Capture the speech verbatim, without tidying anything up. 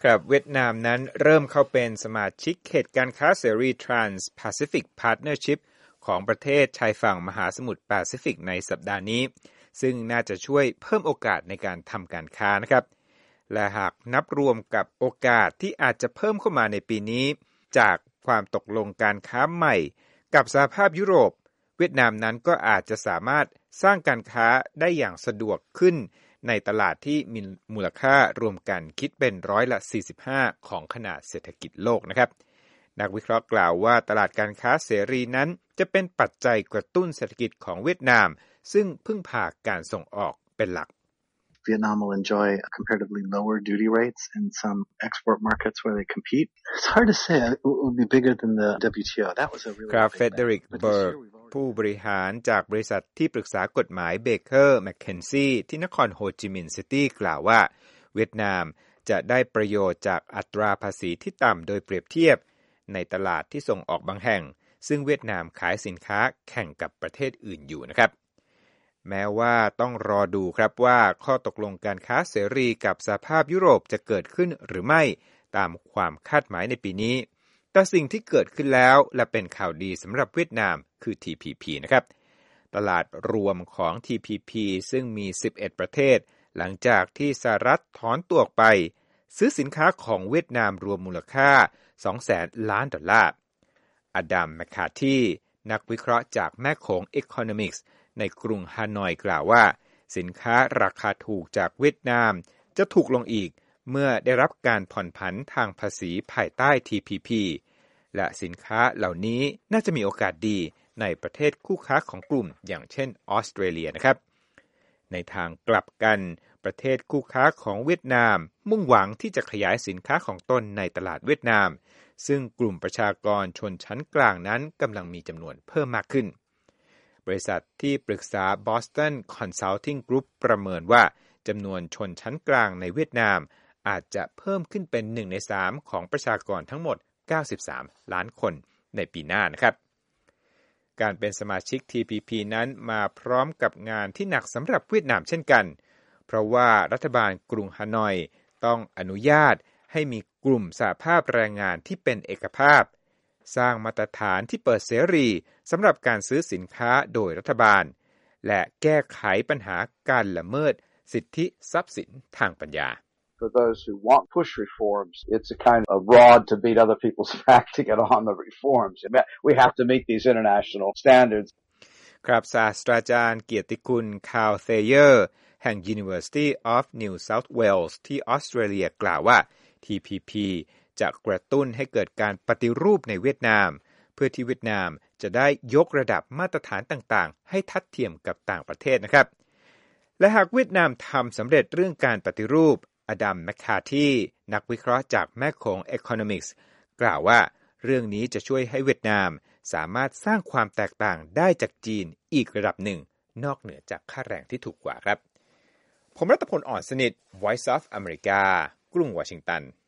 ครับเวียดนามนั้นเริ่มเข้าเป็นสมาชิกเขตการค้าเสรี Trans-Pacific Partnership ของประเทศชายฝั่งมหาสมุทรแปซิฟิกในสัปดาห์นี้ซึ่งน่าจะช่วยเพิ่มโอกาสในการทำการค้านะครับและหากนับรวมกับโอกาสที่อาจจะเพิ่มเข้ามาในปีนี้จากความตกลงการค้าใหม่กับสหภาพยุโรปเวียดนามนั้นก็อาจจะสามารถสร้างการค้าได้อย่างสะดวกขึ้นในตลาดที่มีมูลค่ารวมกันคิดเป็นร้อยละสี่สิบห้าของขนาดเศรษฐกิจโลกนะครับนักวิเคราะห์กล่าวว่าตลาดการค้าเสรีนั้นจะเป็นปัจจัยกระตุ้นเศรษฐกิจของเวียดนามซึ่งพึ่งพาการส่งออกเป็นหลัก Vietnam will enjoy comparatively lower duty rates in some export markets where they compete. It's hard to say it will be bigger than the ดับเบิลยู ที โอ That was a really ครับ Frederick Berg ผู้บริหารจากบริษัทที่ปรึกษากฎหมาย Baker McKenzie ที่นครโฮจิมินห์ซิตี้กล่าวว่าเวียดนามจะได้ประโยชน์จากอัตราภาษีที่ต่ำโดยเปรียบเทียบในตลาดที่ส่งออกบางแห่งซึ่งเวียดนามขายสินค้าแข่งกับประเทศอื่นอยู่นะครับแม้ว่าต้องรอดูครับว่าข้อตกลงการค้าเสรีกับสหภาพยุโรปจะเกิดขึ้นหรือไม่ตามความคาดหมายในปีนี้แต่สิ่งที่เกิดขึ้นแล้วและเป็นข่าวดีสำหรับเวียดนามคือ ที พี พี นะครับตลาดรวมของ ที พี พี ซึ่งมีสิบเอ็ดประเทศหลังจากที่สหรัฐถอนตัวออกไปซื้อสินค้าของเวียดนามรวมมูลค่า สองแสน ล้านดอลลาร์อดัม แมคคาร์ธีนักวิเคราะห์จากแม่โขง Economicsในกรุงฮานอยกล่าวว่าสินค้าราคาถูกจากเวียดนามจะถูกลงอีกเมื่อได้รับการผ่อนผันทางภาษีภายใต้ ที พี พี และสินค้าเหล่านี้น่าจะมีโอกาสดีในประเทศคู่ค้าของกลุ่มอย่างเช่นออสเตรเลียนะครับในทางกลับกันประเทศคู่ค้าของเวียดนามมุ่งหวังที่จะขยายสินค้าของตนในตลาดเวียดนามซึ่งกลุ่มประชากรชนชั้นกลางนั้นกำลังมีจำนวนเพิ่มมากขึ้นบริษัทที่ปรึกษา Boston Consulting Group ประเมินว่าจำนวนชนชั้นกลางในเวียดนามอาจจะเพิ่มขึ้นเป็นหนึ่งในสามของประชากรทั้งหมดเก้าสิบสามล้านคนในปีหน้านะครับการเป็นสมาชิก ที พี พี นั้นมาพร้อมกับงานที่หนักสำหรับเวียดนามเช่นกันเพราะว่ารัฐบาลกรุงฮานอยต้องอนุญาตให้มีกลุ่มสหภาพแรงงานที่เป็นเอกภาพสร้างมาตรฐานที่เปิดเสรีสำหรับการซื้อสินค้าโดยรัฐบาลและแก้ไขปัญหาการละเมิดสิทธิทรัพย์สินทางปัญญา For those who want push reforms, it's a kind of rod to beat other people's back to get on the reforms. We have to meet these international standards. ครับศาสตราจารย์เกียรติคุณคาร์ล เทเยอร์แห่ง University of New South Wales ที่ออสเตรเลียกล่าวว่า ที พี พี จะกระตุ้นให้เกิดการปฏิรูปในเวียดนามเพื่อที่เวียดนามจะได้ยกระดับมาตรฐานต่างๆให้ทัดเทียมกับต่างประเทศนะครับและหากเวียดนามทำสำเร็จเรื่องการปฏิรูปอดัม แมคคาร์ธีนักวิเคราะห์จากแม่โขง Economics กล่าวว่าเรื่องนี้จะช่วยให้เวียดนามสามารถสร้างความแตกต่างได้จากจีนอีกระดับหนึ่งนอกเหนือจากค่าแรงที่ถูกกว่าครับผมรัตพล อ่อนสนิท Voice of America กรุงวอชิงตัน